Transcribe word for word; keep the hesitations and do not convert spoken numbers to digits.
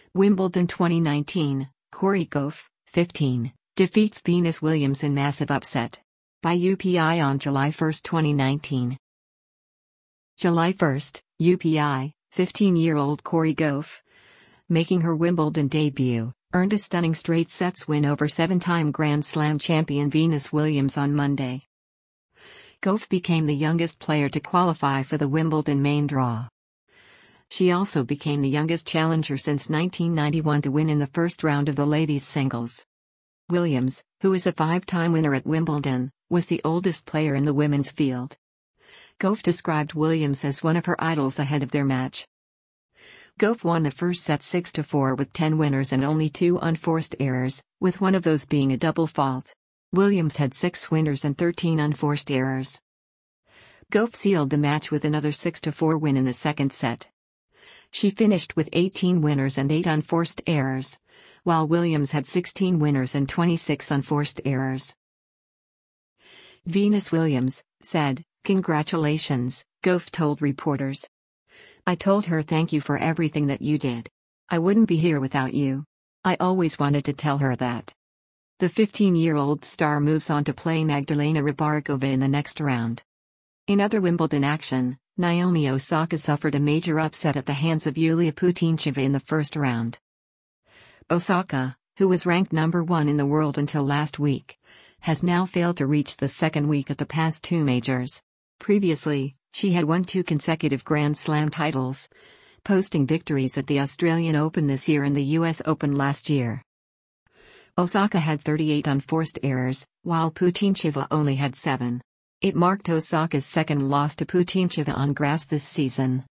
Wimbledon twenty nineteen, Corey Gauff, fifteen, defeats Venus Williams in massive upset. By U P I on July first, twenty nineteen. July first, U P I, fifteen-year-old Corey Gauff, making her Wimbledon debut, earned a stunning straight sets win over seven-time Grand Slam champion Venus Williams on Monday. Gauff became the youngest player to qualify for the Wimbledon main draw. She also became the youngest challenger since nineteen ninety-one to win in the first round of the ladies' singles. Williams, who is a five-time winner at Wimbledon, was the oldest player in the women's field. Gauff described Williams as one of her idols ahead of their match. Gauff won the first set six to four with ten winners and only two unforced errors, with one of those being a double fault. Williams had six winners and thirteen unforced errors. Gauff sealed the match with another six to four win in the second set. She finished with eighteen winners and eight unforced errors, while Williams had sixteen winners and twenty-six unforced errors. Venus Williams said, "Congratulations," Gauff told reporters. "I told her thank you for everything that you did. I wouldn't be here without you. I always wanted to tell her that." The fifteen-year-old star moves on to play Magdalena Rybarikova in the next round. In other Wimbledon action, Naomi Osaka suffered a major upset at the hands of Yulia Putintseva in the first round. Osaka, who was ranked number one in the world until last week, has now failed to reach the second week at the past two majors. Previously, she had won two consecutive Grand Slam titles, posting victories at the Australian Open this year and the U S Open last year. Osaka had thirty-eight unforced errors, while Putintseva only had seven. It marked Osaka's second loss to Putintseva on grass this season.